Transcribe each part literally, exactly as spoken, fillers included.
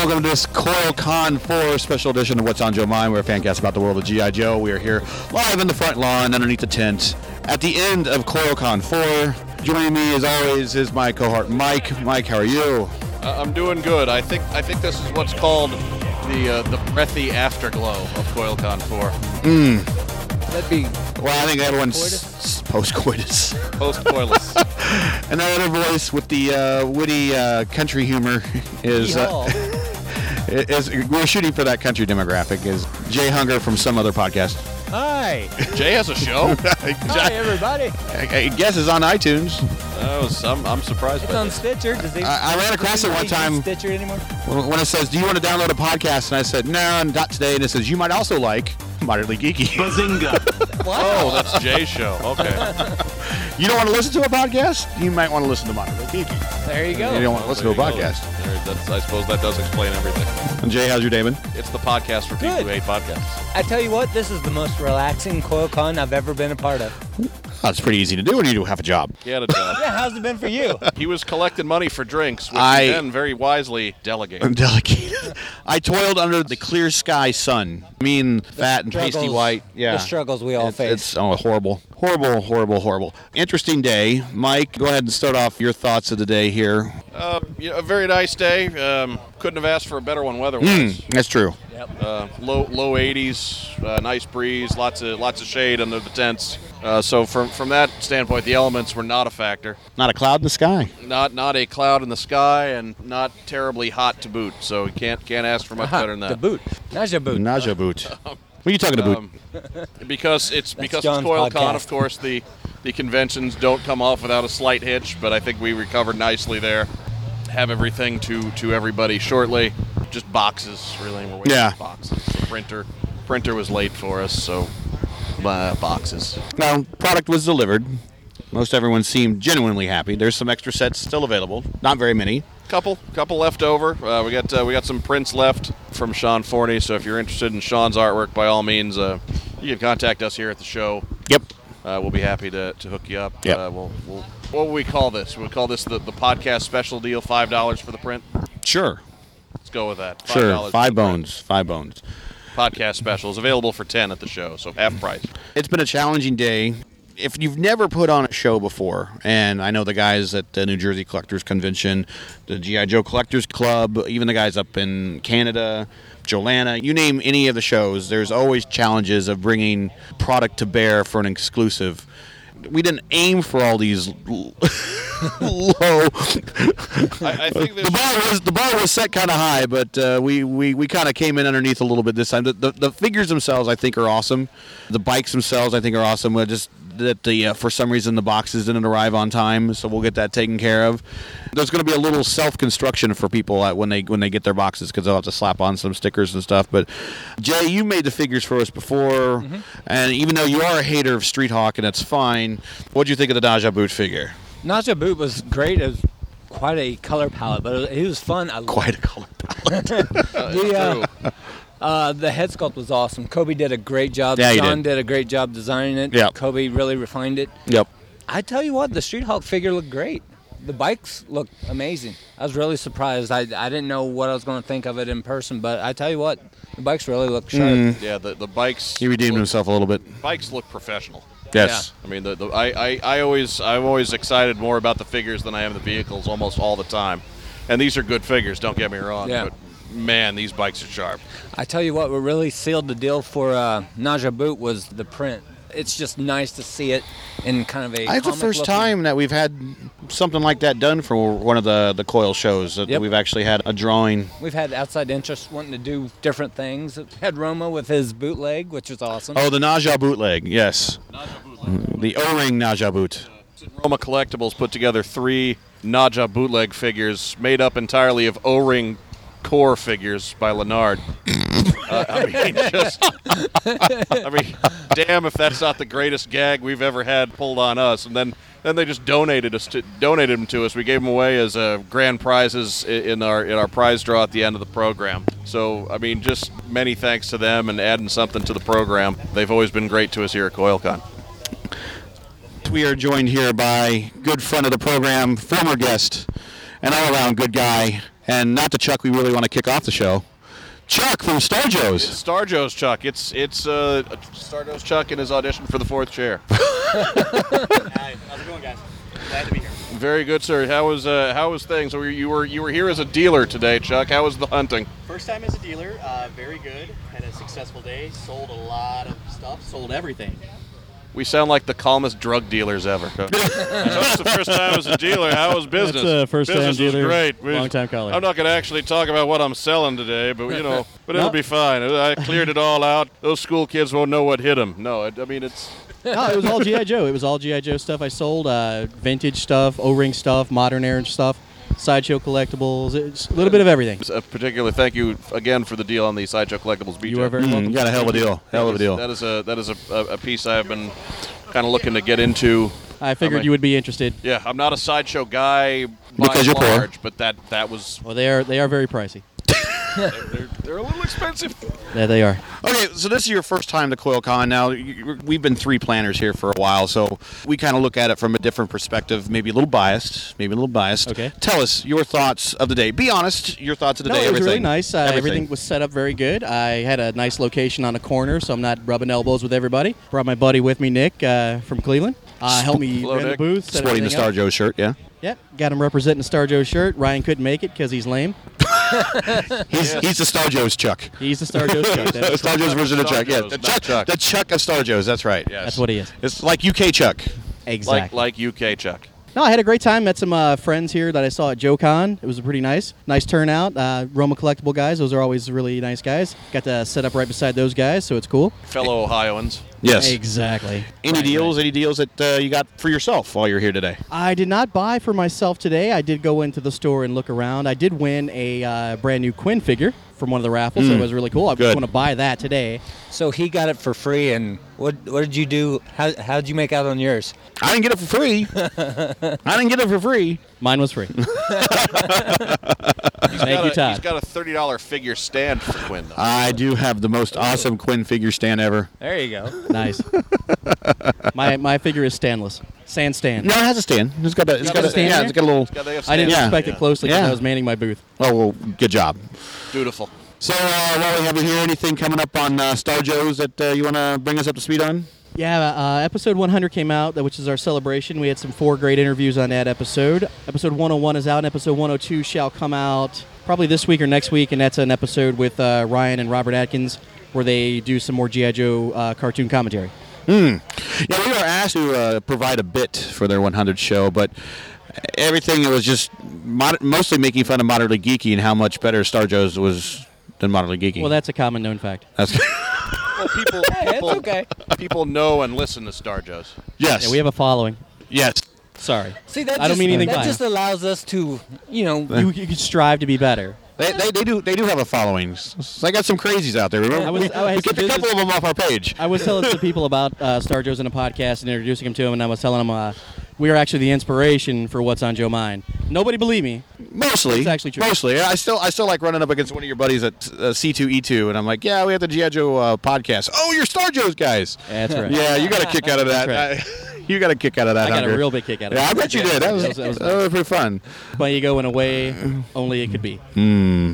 welcome to this CoilCon four special edition of What's on Joe Mind. We're a fan cast about the world of G I. Joe. We are here live in the front lawn underneath the tent at the end of CoilCon four. Joining me, as always, is my cohort Mike. Mike, how are you? Uh, I'm doing good. I think I think this is what's called the uh, the breathy afterglow of CoilCon four. Mm. That'd be. Well, I think everyone's post-coitus. Post-coitus. And that other voice with the uh, witty uh, country humor is, uh, is. We're shooting for that country demographic. Is Jay Hunger from some other podcast? Hi. Jay has a show. Hi, everybody. I, I guess it's on iTunes. Oh, some, I'm surprised. It's by on that. Stitcher. Does he, I, I ran across it one time. Stitcher anymore? When it says, "Do you want to download a podcast?" and I said, "No, not today." And it says, "You might also like Moderately Geeky." Bazinga! Wow. Oh, that's Jay's show. Okay. You don't want to listen to a podcast? You might want to listen to Moderately Geeky. There you go. You don't want to listen There to a you go. podcast. There, that's, I suppose that does explain everything. And Jay, how's your day been? It's the podcast for people Good. who hate podcasts. I tell you what, this is the most relaxing CoilCon I've ever been a part of. Oh, it's pretty easy to do when you do have a job. He had a job. Yeah, how's it been for you? He was collecting money for drinks, which I- he then very wisely delegated. Delegated. I toiled under the clear sky sun. Mean, fat, and pasty struggles- white. Yeah. the struggles we all it's, face. It's oh, horrible. Horrible, horrible, horrible. Interesting day. Mike, go ahead and start off your thoughts of the day here. Uh, you know, a very nice day. Um, couldn't have asked for a better one weather-wise. Mm, that's true. Uh, low low eighties, uh, nice breeze, lots of lots of shade under the tents. Uh, so from from that standpoint, the elements were not a factor. Not a cloud in the sky. Not not a cloud in the sky, and not terribly hot to boot. So we can't can't ask for much Aha, better than that. The boot. Naja boot. Naja boot. What are you talking about? Um, because it's because John's it's CoilCon, podcast. of course, the the conventions don't come off without a slight hitch. But I think we recovered nicely there. Have everything to to everybody shortly. Just boxes, really. We're waiting Yeah. for boxes. The printer printer was late for us, so uh, boxes. Now, product was delivered. Most everyone seemed genuinely happy. There's some extra sets still available. Not very many. Couple, couple left over. Uh, we got uh, we got some prints left from Sean Forney. So if you're interested in Sean's artwork, by all means, uh, you can contact us here at the show. Yep. Uh, we'll be happy to, to hook you up. Yep. Uh, we'll, we'll, what will we call this? We call this the, the podcast special deal. Five dollars for the print. Sure. Let's go with that. Sure. dollars Five for the print. bones. Five bones. Podcast special is available for ten at the show, so half price. It's been a challenging day. If you've never put on a show before, and I know the guys at the New Jersey Collectors Convention, the G I. Joe Collectors Club, even the guys up in Canada, Jolana, you name any of the shows, there's always challenges of bringing product to bear for an exclusive. We didn't aim for all these l- low. I, I think The this. bar was the bar was set kind of high, but uh, we we, we kind of came in underneath a little bit this time. The, the the figures themselves, I think, are awesome. The bikes themselves, I think, are awesome. We're just that the uh, for some reason the boxes didn't arrive on time, so we'll get that taken care of. There's going to be a little self-construction for people uh, when they when they get their boxes because they'll have to slap on some stickers and stuff. But Jay, you made the figures for us before, Mm-hmm. and even though you are a hater of Street Hawk, and that's fine, what'd you think of the Naja Boot figure? Naja boot was great. It was quite a color palette, but it was, it was fun. I Quite a color palette. Uh, The, uh, true. Uh, the head sculpt was awesome. Kobe did a great job. Yeah, he John did. did a great job designing it. Yep. Kobe really refined it. Yep. I tell you what, the Street Hawk figure looked great. The bikes looked amazing. I was really surprised. I, I didn't know what I was going to think of it in person, but I tell you what, the bikes really look sharp. Mm. Yeah, the the bikes. He redeemed look, himself a little bit. Bikes look professional. Yes. I mean, the, the I, I, I always I'm always excited more about the figures than I am the vehicles almost all the time, and these are good figures. Don't get me wrong. Yeah. But man, these bikes are sharp. I tell you what, what really sealed the deal for uh, Naja Boot was the print. It's just nice to see it in kind of a. It's the comic first looking- time that we've had something like that done for one of the, the coil shows. That Yep. we've actually had a drawing. We've had outside interest wanting to do different things. Had Roma with his bootleg, which was awesome. Oh, the Naja bootleg. Yes. The O-ring Naja boot. Roma Collectibles put together three Naja bootleg figures made up entirely of O-ring core figures by Leonard. uh, I mean, just, I mean, damn if that's not the greatest gag we've ever had pulled on us. And then, then they just donated us to donated them to us. We gave them away as uh, grand prizes i- in our in our prize draw at the end of the program. So, I mean, just many thanks to them and adding something to the program. They've always been great to us here at CoilCon. We are joined here by good friend of the program, former guest, and all-around good guy, And not the Chuck we really want to kick off the show. Chuck from Star Joe's. Star Joe's Chuck. It's it's uh, Star Joe's Chuck in his audition for the fourth chair. Hi, how's it going, guys? Glad to be here. Very good, sir. How was uh, how was things? So you were you were here as a dealer today, Chuck. How was the hunting? First time as a dealer, uh, very good. Had a successful day. Sold a lot of stuff. Sold everything. We sound like the calmest drug dealers ever. Chuck's the first time as a dealer. How was business? That's a first-time business was dealer, great. We- long-time caller. I'm not going to actually talk about what I'm selling today, but you know, but it'll No. be fine. I cleared it all out. Those school kids won't know what hit them. No, I, I mean it's. No, it was all G I. Joe. It was all G I. Joe stuff I sold. Uh, vintage stuff, O-ring stuff, modern era stuff, Sideshow collectibles. It's a little bit of everything. A particular thank you again for the deal on the Sideshow Collectibles. B J. You are very Mm, welcome. you got a hell of a deal. Hell of a deal. That is a that is a, a, a piece I've been kind of looking to get into. I figured Okay. you would be interested. Yeah, I'm not a Sideshow guy by Because and you're poor. large, but that that was Well, they are they are very pricey. they're, they're, they're a little expensive. Yeah, they are. Okay, so this is your first time to CoilCon. Now, you- we've been three planners here for a while, so we kind of look at it from a different perspective, maybe a little biased, maybe a little biased. Okay. Tell us your thoughts of the day. Be honest, your thoughts of the No, day. it was everything. really nice. Uh, everything. everything was set up very good. I had a nice location on a corner, so I'm not rubbing elbows with everybody. Brought my buddy with me, Nick, uh, from Cleveland. Uh, helped me Hello, run the Nick. booth. set Sporting the everything Star up. Joe shirt, yeah. Yep, got him representing the Star Joe shirt. Ryan couldn't make it because he's lame. He's, he's the Star Joe's Chuck. He's the Star Joe Chuck. That's, Star Joe's version of Star Chuck, yeah. Joe's, The not Chuck, Chuck. the Chuck of Star Joe's, that's right, yes. that's what he is. It's like U K Chuck. Exactly. Like like U K Chuck. No, I had a great time. Met some uh, friends here that I saw at JoeCon. It was pretty nice. Nice turnout. Uh, Roma Collectible guys. Those are always really nice guys. Got to set up right beside those guys, so it's cool. Fellow Ohioans. Yes. Exactly. Any Right, deals, right. any deals that uh, you got for yourself while you're here today? I did not buy for myself today. I did go into the store and look around. I did win a uh, brand new Quinn figure from one of the raffles, so it was really cool. I Good. just want to buy that today. So he got it for free, and what what did you do? How how did you make out on yours? I didn't get it for free. I didn't get it for free. Mine was free. He's Thank got you, a, Todd. He's got a thirty dollar figure stand for Quinn, though. I do have the most awesome Quinn figure stand ever. There you go. Nice. my my figure is standless. Sand stand. No, it has a stand. It's got a, it's got a, stand yeah, there? it's got a little. Yeah, they have I didn't stands. Yeah. inspect it closely because Yeah. I was manning my booth. Oh, well, good job. Beautiful. So, uh, while we have you here, anything coming up on uh, Star Joe's that uh, you want to bring us up to speed on? Yeah, uh, episode one hundred came out, which is our celebration. We had some four great interviews on that episode. Episode one oh one is out, and episode one oh two shall come out probably this week or next week, and that's an episode with uh, Ryan and Robert Atkins where they do some more G I. Joe uh, cartoon commentary. Yeah, we were asked to uh, provide a bit for their one hundred show, but everything was just mod- mostly making fun of Moderately Geeky and how much better Star Joe's was than Moderately Geeky. Well, that's a common known fact. That's Well, people, Hey, it's people, okay. people know and listen to Star Joe's. yes. Yeah, we have a following. yes. Sorry. See, that I don't just, mean anything that by it. just allows us to, you know, You, you could strive to be better. They, they, they do they do have a following. S- I got some crazies out there. Remember? I was- we, I had we kept some a couple business- of them off our page. I was telling some people about uh, Star Joe's in a podcast and introducing them to them, and I was telling them uh, we are actually the inspiration for what's on Joe Mind. Nobody believed me. Mostly, It's actually true. Mostly, I still I still like running up against one of your buddies at uh, C two E two, and I'm like, yeah, we have the G I. Joe uh, podcast. Oh, you're Star Joe's guys. That's right. Yeah, you got a kick out of that. That's I- you got a kick out of that. I got Hunter. a real big kick out of Yeah, it. I bet you did. That was, That was- that was that was pretty fun. But you go in a way only it could be. Hmm.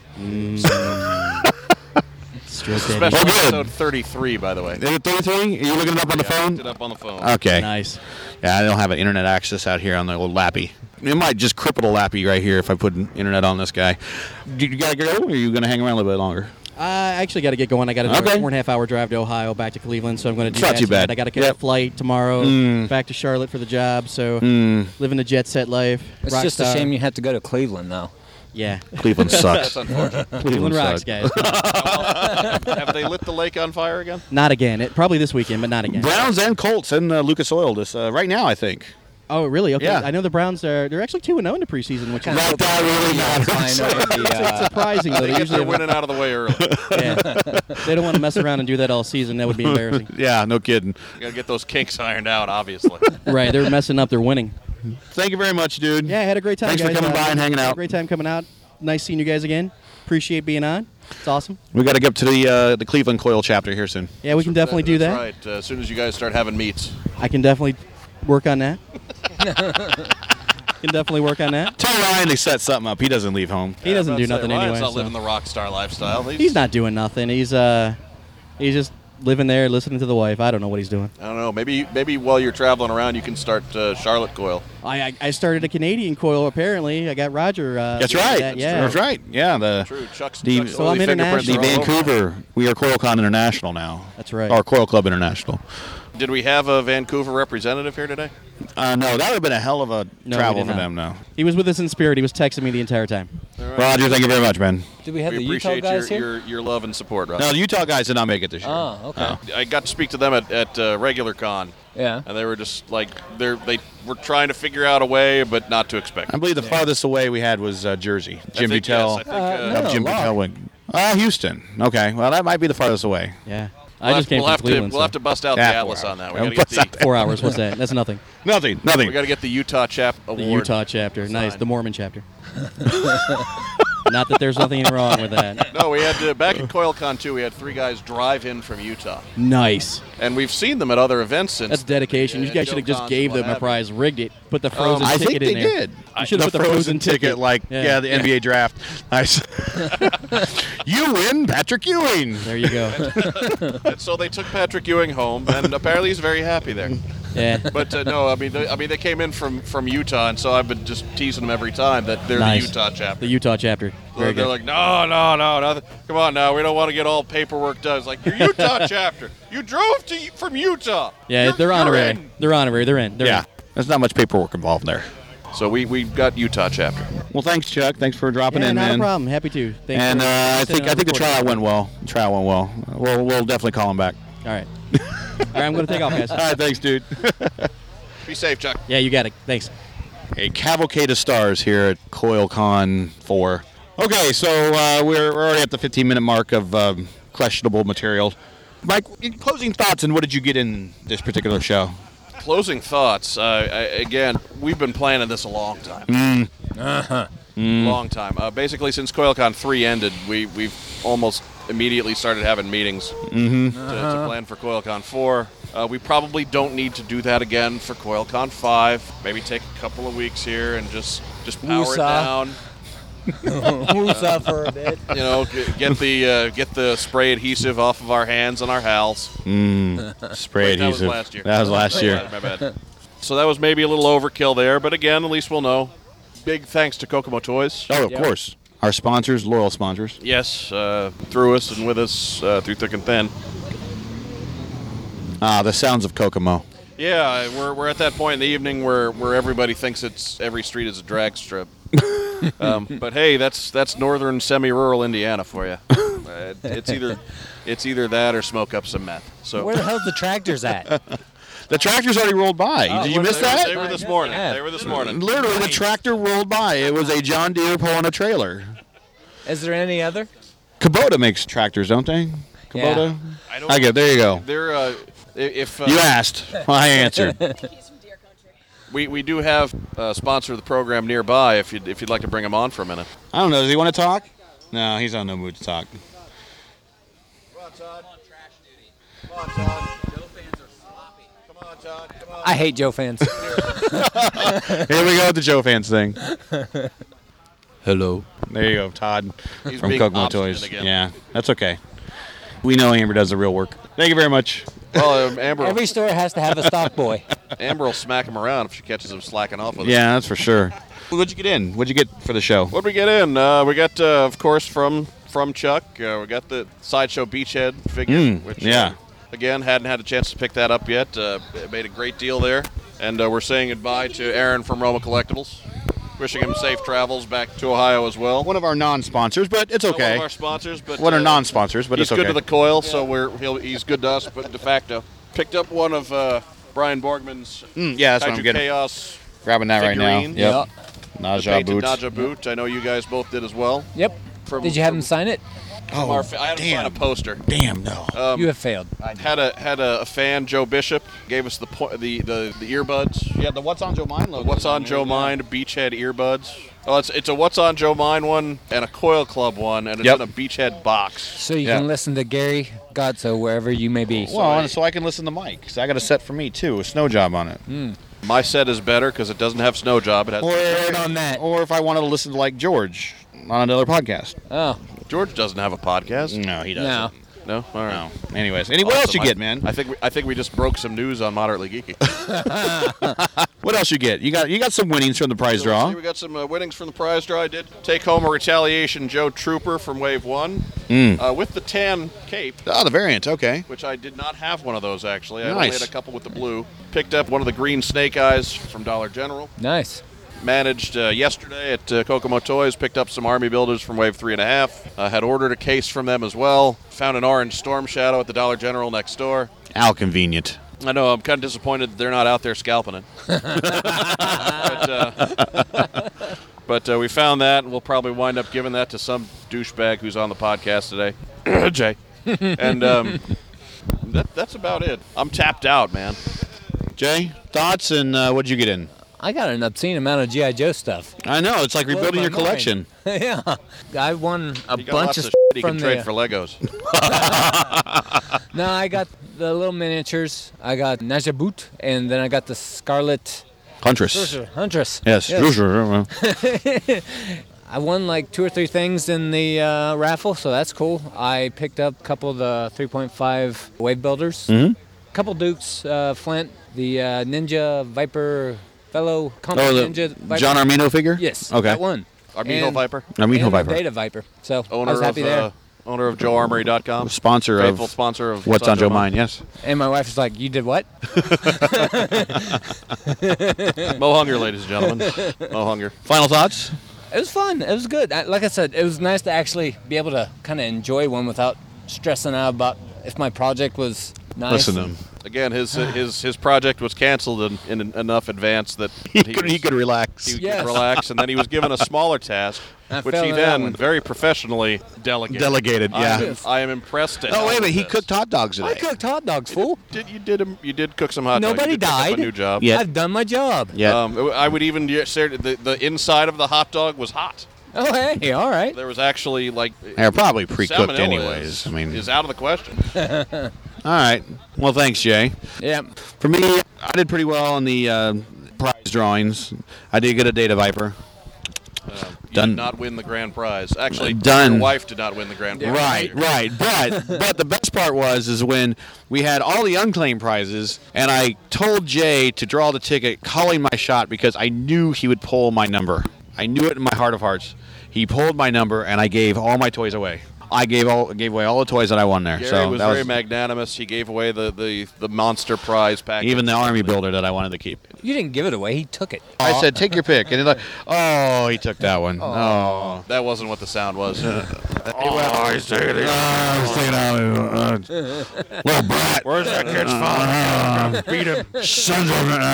Stroke Special daddy. Oh, good. episode thirty-three, by the way. Is it thirty-three? Are you looking it up on the Yeah, I phone? looked it up on the phone. Okay. Nice. Yeah, I don't have an internet access out here on the old Lappy. It might just cripple the Lappy right here if I put an internet on this guy. You, you gotta go, or are you gonna hang around a little bit longer? I actually got to get going. I got to do Okay. a four and a half hour drive to Ohio, back to Cleveland, so I'm going to do It's not that too tonight. bad. I got to catch Yep. a flight tomorrow, Mm. back to Charlotte for the job. So Mm. living the jet set life. it's Rock just a star. shame you have to go to Cleveland, though. Yeah, Cleveland sucks. That's unfortunate. Cleveland rocks, sucks. guys. Have they lit the lake on fire again? Not again. It, probably this weekend, but not again. Browns and Colts and uh, Lucas Oil this uh, right now, I think. Oh, really? Okay. Yeah. I know the Browns are. They're actually two and zero in the preseason, which is Right, that really matters. Final, the, uh, surprising. Though They they get usually their have, winning out of the way early. yeah. They don't want to mess around and do that all season. That would be embarrassing. Yeah, no kidding. You gotta get those kinks ironed out, obviously. Right? They're messing up. They're winning. Thank you very much, dude. Yeah, I had a great time. Thanks for guys. coming Uh, by and hanging had a out. Great time coming out. Nice seeing you guys again. Appreciate being on. It's awesome. We got to get up to the uh, the Cleveland Coil chapter here soon. Yeah, we can definitely do that. That's right. Uh, as soon as you guys start having meets. I can definitely work on that. Can definitely work on that. Tell Ryan to set something up. He doesn't leave home. He doesn't do nothing Ryan's anyway. not so. living the rock star lifestyle. He's, He's not doing nothing. He's uh, he's just living there, listening to the wife. I don't know what he's doing. I don't know. Maybe maybe while you're traveling around, you can start uh, Charlotte Coil. I, I I started a Canadian coil. Apparently, I got Roger. Uh, That's doing right. that, yeah. That's right. Yeah. The True. Chuck's, The- Chuck's So early I'm fingerprints the are all over. Vancouver. We are CoilCon International now. That's right. Or Coil Club International. Did we have a Vancouver representative here today? Uh, no, that would have been a hell of a No, we travel did for not. them. No. He was with us in spirit. He was texting me the entire time. Roger, thank you very much, man. Do we have we the Utah appreciate guys your, here? your your love and support, Rob. No, the Utah guys did not make it this year. Oh, okay. I got to speak to them at, at uh, regular con, Yeah. and they were just like they they were trying to figure out a way, but not to expect. I believe the farthest away we had was uh, Jersey. Jim I think, Buttel. Yes, I think, Uh, uh, no. of Jim Log. Buttel wing. Uh, Houston. Okay. Well, that might be the farthest away. Yeah. we'll I have- just came we'll from have Cleveland. to we'll so. have to bust out Yeah, the Atlas four on that. We hours. got to get Bust out the the- Four hours. What's that? That's nothing. Nothing. Nothing. we got to get the Utah chap award. The Utah chapter. Nice. Signed. The Mormon chapter. Not that there's nothing wrong with that. No, we had to, back at CoilCon too. We had three guys drive in from Utah, Nice. and we've seen them at other events since. That's dedication. You uh, guys should have just Joe-Cons gave and them what a have you. prize, rigged it, put the frozen I ticket think in they there. did. You should have the put the frozen, frozen ticket, like Yeah. yeah, the N B A draft. Nice. You win, Patrick Ewing. There you go. And so they took Patrick Ewing home, and apparently he's very happy there. Yeah. But uh, no, I mean, they, I mean, they came in from, from Utah, and so I've been just teasing them every time that they're Nice. the Utah chapter. The Utah chapter. Very they're good. like, no, no, no, no. Come on now, we don't want to get all paperwork done. It's like, you're Utah chapter. You drove to from Utah. yeah, You're- they're you're honorary. in. They're honorary. They're in. They're Yeah. in. There's not much paperwork involved there. So we we got Utah chapter. Well, thanks, Chuck. Thanks for dropping Yeah, in, not man. a problem. Happy to. Thanks And for uh, I sitting think I on think the recording. tryout went well. The tryout went well. We'll we'll definitely call him back. All right. All right, I'm going to take off, guys. All right, thanks, dude. Be safe, Chuck. Yeah, you got it. Thanks. A cavalcade of stars here at CoilCon four. Okay, so uh, we're we're already at the fifteen minute mark of um, questionable material. Mike, in closing thoughts, and what did you get in this particular show? Closing thoughts. Uh, I, again, we've been planning this a long time. Mm. Uh-huh. Long time. Uh, basically, since CoilCon three ended, we we've almost immediately started having meetings Mm-hmm. to, to plan for CoilCon four. Uh, we probably don't need to do that again for CoilCon five. Maybe take a couple of weeks here and just just power Woosah. it down. Woosah for a bit. You know, get, get the uh, get the spray adhesive off of our hands and our howls. Mm. Spray Wait, that was adhesive. last year. That was last My year. bad, my bad. So that was maybe a little overkill there, but again, at least we'll know. Big thanks to Kokomo Toys. Oh, of Yeah. course. Our sponsors, loyal sponsors. Yes, uh, through us and with us uh, through thick and thin. Ah, the sounds of Kokomo. Yeah, we're, we're at that point in the evening where, where everybody thinks it's every street is a drag strip. um, but hey, that's that's northern semi-rural Indiana for you. Uh, it's either it's either that or smoke up some meth. So Where the hell's the tractors at? The tractor's already rolled by. Oh, Did you what- miss they, were- that? They were this morning. Yeah. They were this morning. Literally, the tractor rolled by. It was a John Deere pulling a trailer. Is there any other? Kubota makes tractors, don't they? Kubota? I don't. I get there you go. They're uh, if uh, You asked. I answered. we we do have a sponsor of the program nearby. If you would if you'd like to bring him on for a minute. I don't know. Does he want to talk? No, he's on no mood to talk. Come on, Todd. Come on, Todd. Joe fans are sloppy. Come on, Todd. Come on. I hate Joe fans. Here we go with the Joe fans thing. Hello. There you go, Todd He's from being Kokomo obstinate Toys. again. Yeah, that's okay. We know Amber does the real work. Thank you very much. Well, um, Amber, Every store has to have a stock boy. Amber will smack him around if she catches him slacking off with us. Yeah, that's for sure. What'd you get in? What'd you get for the show? What'd we get in? Uh, we got, uh, of course, from from Chuck. Uh, we got the Sideshow Beachhead figure, Mm, which, yeah. uh, again, hadn't had a chance to pick that up yet. Uh, made a great deal there. And uh, we're saying goodbye to Aaron from Roma Collectibles. Wishing him safe travels back to Ohio as well. One of our non-sponsors, but it's Not one okay. of our sponsors, but One of uh, non-sponsors, but he's it's okay. good to the coil, so we're he'll, he's good to us, but de facto. Picked up one of uh, Brian Borgman's Mm, yeah, that's what Kaiju I'm getting. Chaos Grabbing that right now. figurine. Yep. the Naja painted boots. Naja boot. I know you guys both did as well. Yep. From, Did you have from- him sign it? from Oh, our fa- I had him sign a damn. poster. Damn, no. Um, You have failed. had a had a, a fan, Joe Bishop, gave us the po- the, the the earbuds. yeah, the What's on Joe Mind logo. What's on Joe Mind Beachhead earbuds. Oh, it's it's a What's on Joe Mind one and a Coil Club one, and it's Yep. in a Beachhead box. So you Yeah. can listen to Gary Godso wherever you may be. Well, and so I can listen to Mike, because I got a set for me, too, a snow job on it. My set is better because it doesn't have snow job. It has. Word on that. Or if I wanted to listen to like George on another podcast. Oh, George doesn't have a podcast. No, he doesn't. no. No. All right. No. Anyways, any, what else Awesome. you get, I- man? I think we, I think we just broke some news on Moderately Geeky. What else you get? You got you got some winnings from the prize So draw. see, we got some uh, winnings from the prize draw. I did take home a Retaliation Joe Trooper from Wave One Mm. uh, with the tan cape, Oh, the variant. Okay. which I did not have one of those actually. I only Nice. had a couple with the blue. Picked up one of the green Snake Eyes from Dollar General. Nice. Managed uh, yesterday at uh, Kokomo Toys, picked up some Army Builders from Wave three and a half. Uh, had ordered a case from them as well. Found an orange Storm Shadow at the Dollar General next door. How convenient. I know, I'm kind of disappointed that they're not out there scalping it. but uh, but uh, we found that, and we'll probably wind up giving that to some douchebag who's on the podcast today. Jay. And um, that, that's about it. I'm tapped out, man. Jay, thoughts and uh, what'd you get in? I got an obscene amount of G I. Joe stuff. I know it's like Blew rebuilding my your mind. collection. Yeah. I won a You got bunch lots of of stuff shit you from can trade the, for Legos. No, I got the little miniatures. I got Najabut, and then I got the Scarlet Huntress. Sorcerer, Huntress. Yes. I won like two or three things in the uh, raffle, so that's cool. I picked up a couple of the three point five Wave Builders, a Mhm. couple Dukes, uh, Flint, the uh, Ninja Viper Fellow Combat Oh, the Ninja Viper. John Armino figure? Yes, Okay. that one. Armijo And- Viper, Armino and the Viper. Data Viper. So I owner was happy of there. uh, owner of Joe Armory dot com. Sponsor Faithful of sponsor of What's on Joe Mind, yes. And my wife was like, "You did what?" Mo Hunger, ladies and gentlemen. Mo Hunger. Final thoughts? It was fun. It was good. I, like I said, it was nice to actually be able to kind of enjoy one without stressing out about if my project was nice. Listen to him. Again, his his his project was canceled in, in enough advance that He he could, was- he could relax. he could Yes. relax, and then he was given a smaller task, I which fell he into that then one. very professionally delegated. Delegated, I yeah. am, I am impressed. At Oh, wait a all minute. of He this. cooked hot dogs today. I cooked hot dogs, fool. Did you did him? You did cook some hot dogs. Nobody You did pick up died. a new job. Yeah. I've done my job. Yeah. Um, I would even y- say the the inside of the hot dog was hot. Oh, hey, all right. There was actually like They're probably pre-cooked salmonella anyways. Is, I mean, is out of the question. all right. Well, thanks, Jay. Yeah. For me, I did pretty well on the uh, prize drawings. I did get a Data Viper. Uh, you Done. did not win the grand prize. Actually, Done. your wife did not win the grand prize. Right, right. But but the best part was is when we had all the unclaimed prizes, and I told Jay to draw the ticket, calling my shot because I knew he would pull my number. I knew it in my heart of hearts. He pulled my number, and I gave all my toys away. I gave all gave away all the toys that I won there. Gary so was that very was magnanimous. He gave away the, the, the monster prize package. even the Army Builder that I wanted to keep. You didn't give it away. He took it. I said, take your pick, and he's like, oh, he took that one. Oh. That wasn't what the sound was. Oh, he's taking it. Oh, he's taking it. Uh, little brat. Where's that kid's father? Beat him. Sons of a...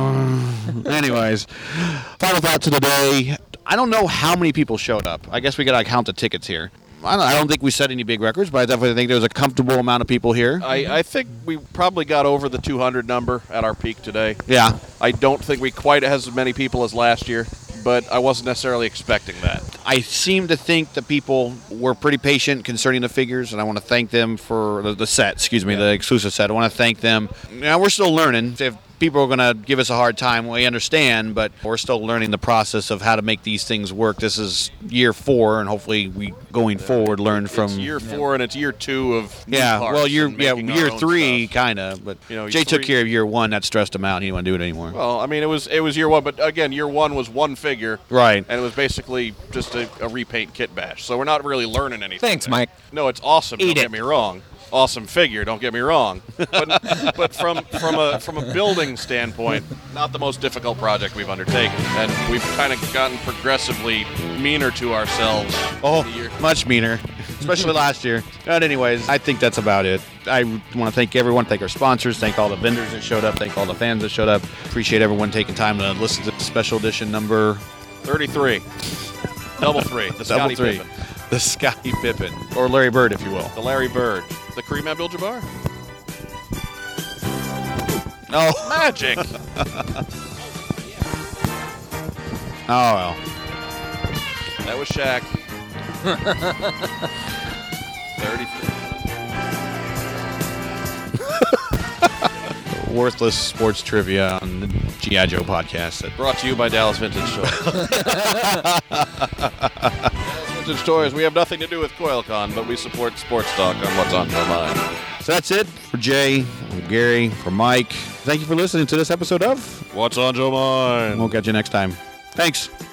Uh, anyways, final thoughts of the day. I don't know how many people showed up. I guess we got to count the tickets here. I don't, I don't think we set any big records, but I definitely think there was a comfortable amount of people here. I, I think we probably got over the two hundred number at our peak today. Yeah. I don't think we quite has as many people as last year, but I wasn't necessarily expecting that. I seem to think that people were pretty patient concerning the figures, and I want to thank them for the, the set, excuse me, Yeah. the exclusive set. I want to thank them. Now, we're still learning. If people are going to give us a hard time, we understand, but we're still learning the process of how to make these things work. This is year four, and hopefully we, going forward, learn from... It's year four and it's year two of new yeah, parts well, year and yeah, making our year own three, stuff. kind of, but You know, Jay took three- care of year one. That stressed him out. He didn't want to do it anymore. Well, I mean, it was it was year one, but again, year one was one figure, Right. and it was basically just a, a repaint kit bash. So we're not really learning anything. Thanks, there. Mike. No, it's awesome. Eat don't it. get me wrong. Awesome figure. Don't get me wrong. But but from from a from a building standpoint, not the most difficult project we've undertaken, and we've kind of gotten progressively meaner to ourselves. Oh, the year. much meaner, especially last year. But anyways, I think that's about it. I want to thank everyone, thank our sponsors, thank all the vendors that showed up, thank all the fans that showed up. Appreciate everyone taking time to listen to the special edition number thirty-three. Double three. The double Scottie three. Pippen. The Scottie Pippen, or Larry Bird, if you will. The Larry Bird. The Kareem Abdul-Jabbar. Oh, Magic. oh well. That was Shaq. thirty-three. Worthless sports trivia on G I. Joe podcast. Brought to you by Dallas Vintage Toys. Dallas Vintage Toys, we have nothing to do with CoilCon, but we support Sports Talk on What's on Your Mind. So that's it for Jay, for Gary, for Mike. Thank you for listening to this episode of What's on Your Mind? We'll catch you next time. Thanks.